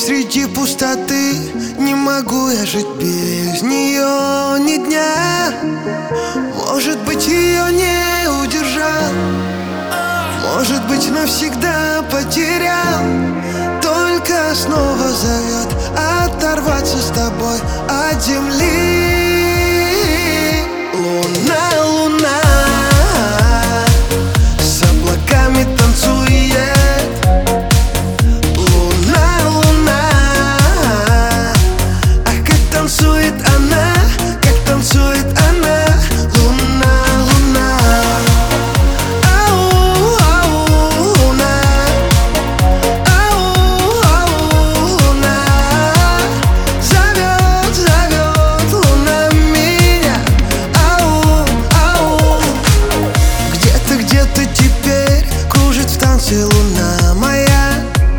Среди пустоты не могу я жить без нее ни дня. Может быть, ее не удержал, может быть, навсегда потерял. Только снова зовет оторваться с тобой от земли. Луна, луна с облаками танцует. Луна, луна, ах, как танцует она, как танцует она. Луна, луна, ау, ау, луна, ау, ау, луна. Зовет, зовет луна меня. Ау, ау. Где ты теперь? Кружит в танце луна моя.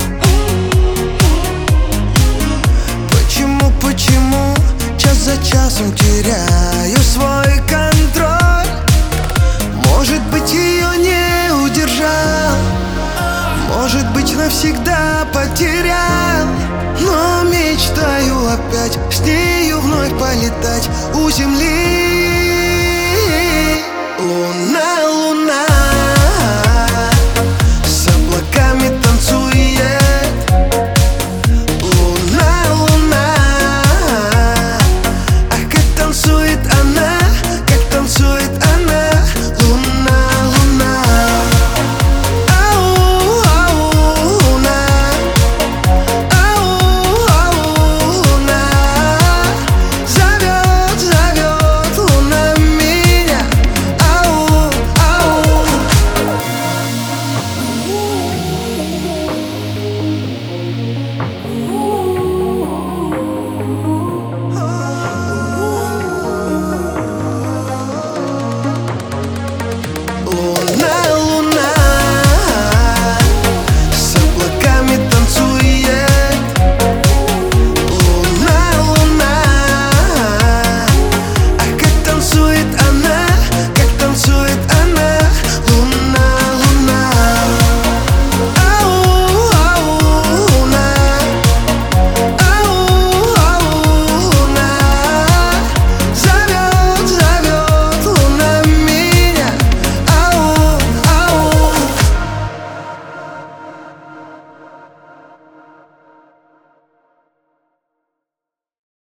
Почему час за часом теряю свой контроль? Может быть, ее не удержал, может быть, навсегда потерял. Но мечтаю опять с нею вновь полетать у земли. Луна, луна